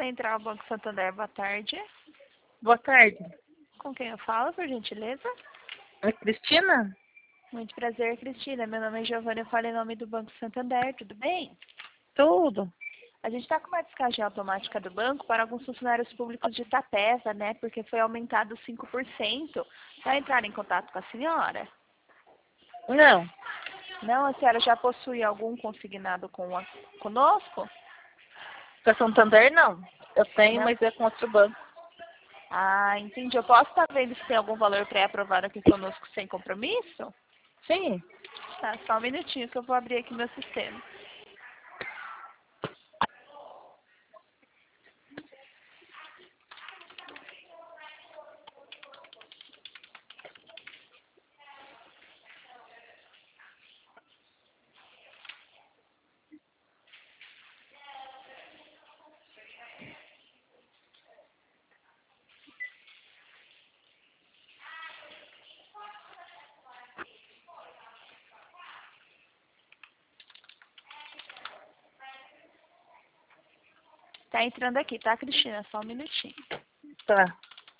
Central Banco Santander, boa tarde. Boa tarde. Com quem eu falo, por gentileza? É Cristina? Muito prazer, Cristina. Meu nome é Giovana, eu falo em nome do Banco Santander, tudo bem? Tudo. A gente está com uma descagem automática do banco para alguns funcionários públicos de Itapeva, né? Porque foi aumentado 5%. Vai entrar em contato com a senhora? Não. Não, a senhora já possui algum consignado conosco? Com a Santander, não. Eu tenho, Não? mas é com outro banco. Ah, entendi. Eu posso estar vendo se tem algum valor pré-aprovado aqui conosco sem compromisso? Sim. Tá, só um minutinho que eu vou abrir aqui meu sistema. Tá entrando aqui, tá, Cristina? Só um minutinho. Tá.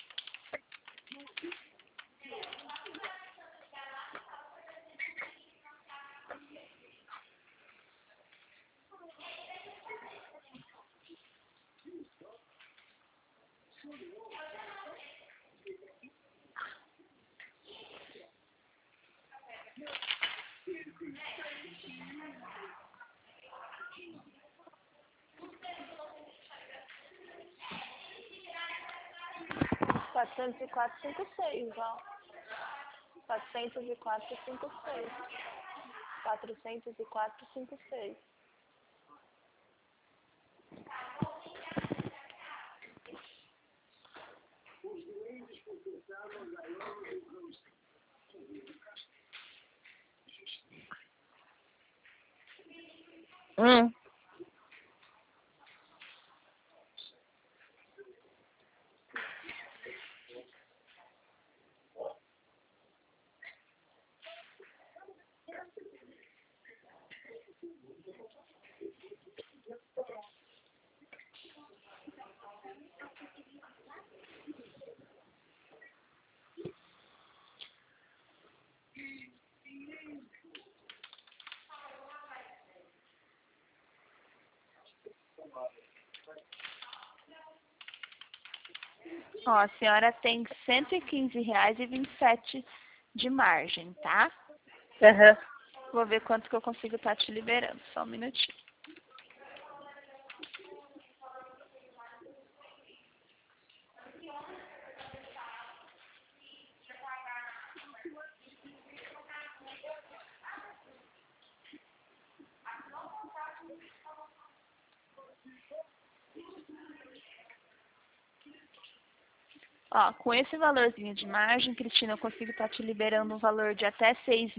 Quatrocentos e quatro, 56, ó. 404, 56. 404, 56. Hum. Ó, a senhora tem R$ 115,27 de margem, tá? Aham. Vou ver quanto que eu consigo estar te liberando. Só um minutinho. Ó, com esse valorzinho de margem, Cristina, eu consigo estar te liberando um valor de até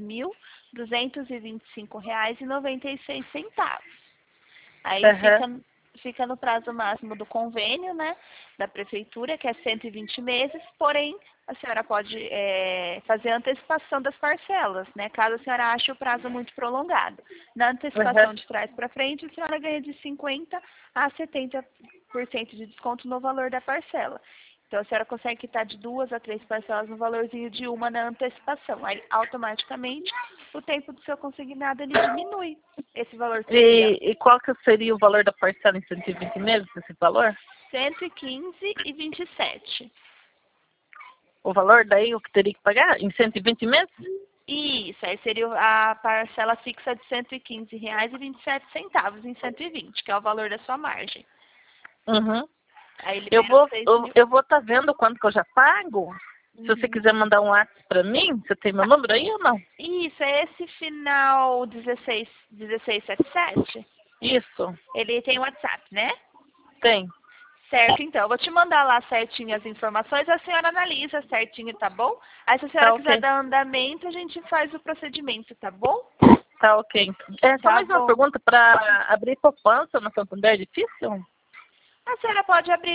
R$ 6.225,96. Aí Aham. fica no prazo máximo do convênio, né? Da prefeitura, que é 120 meses, porém, a senhora pode fazer a antecipação das parcelas, né? Caso a senhora ache o prazo muito prolongado. Na antecipação Aham. de trás para frente, a senhora ganha de 50% a 70% de desconto no valor da parcela. Então, a senhora consegue quitar de 2 a 3 parcelas no valorzinho de uma na antecipação. Aí, automaticamente, o tempo do seu consignado ele diminui. Esse valor seria E qual que seria o valor da parcela em 120 meses, esse valor? 115,27. O valor daí, o que teria que pagar em 120 meses? Isso, aí seria a parcela fixa de R$ 115,27 em 120, que é o valor da sua margem. Uhum. Aí Eu libera vou os 6 eu, mil. eu vou estar vendo quanto que eu já pago. Se você Uhum. quiser mandar um WhatsApp para mim, você tem meu número aí ou não? Isso, é esse final 1677? Isso. Ele tem WhatsApp, né? Tem. Certo, então. Eu vou te mandar lá certinho as informações, a senhora analisa certinho, tá bom? Aí se a senhora Tá quiser ok. dar andamento, a gente faz o procedimento, tá bom? Tá ok. Só Tá mais uma bom. pergunta. Para abrir poupança no Santander é difícil? A senhora pode abrir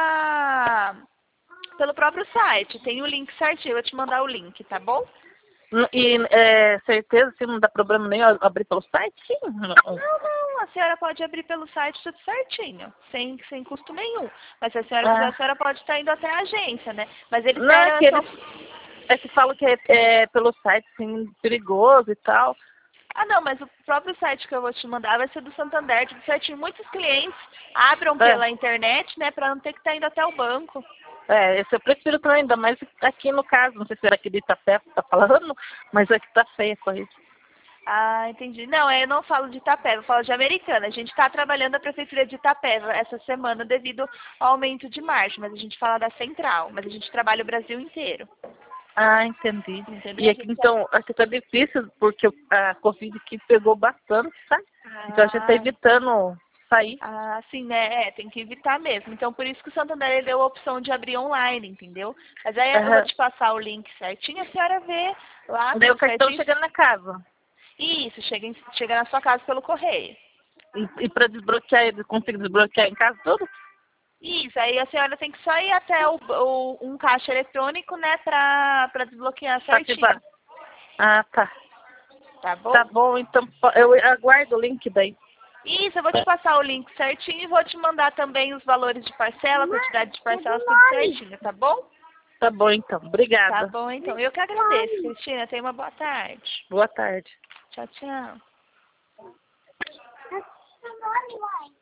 pelo próprio site. Tem o link certinho. Eu vou te mandar o link, tá bom? E certeza se não dá problema nenhum abrir pelo site? Sim. Não. Não, Não, a senhora pode abrir pelo site tudo certinho, sem custo nenhum. Mas se a senhora quiser, a senhora pode estar indo até a agência, né? Mas eles Não, é que deram... é que falam que é pelo site, assim, perigoso e tal. Ah, não, mas o próprio site que eu vou te mandar vai ser do Santander, tudo certinho. Muitos clientes abram pela internet, né, para não ter que estar indo até o banco. Esse eu prefiro também, ainda mais aqui no caso, não sei se era aqui de Itapé que tá falando, mas aqui tá feia a corrida. Ah, entendi. Não, eu não falo de Itapeva, eu falo de Americana. A gente está trabalhando a prefeitura de Itapeva essa semana devido ao aumento de margem, mas a gente fala da central, mas a gente trabalha o Brasil inteiro. Ah, entendi. Entendeu? E aqui, então, aqui tá difícil, porque a Covid aqui pegou bastante, sabe? Então a gente tá evitando sair. Ah, sim, né? Tem que evitar mesmo. Então, por isso que o Santander ele deu a opção de abrir online, entendeu? Mas aí eu vou te passar o link certinho, a senhora vê lá. Daí o cartão certinho. chegando na casa. Isso, chega na sua casa pelo correio. E para desbloquear, eu consigo desbloquear em casa tudo? Isso, aí a senhora tem que só ir até um caixa eletrônico, né, pra desbloquear certinho. Ativar. Ah, tá. Tá bom? Tá bom, então eu aguardo o link daí. Isso, eu vou te passar o link certinho e vou te mandar também os valores de parcela, quantidade de parcelas, tudo certinho, tá bom? Tá bom, então. Obrigada. Tá bom, então. Eu que agradeço, Cristina. Tenha uma boa tarde. Boa tarde. Tchau, tchau.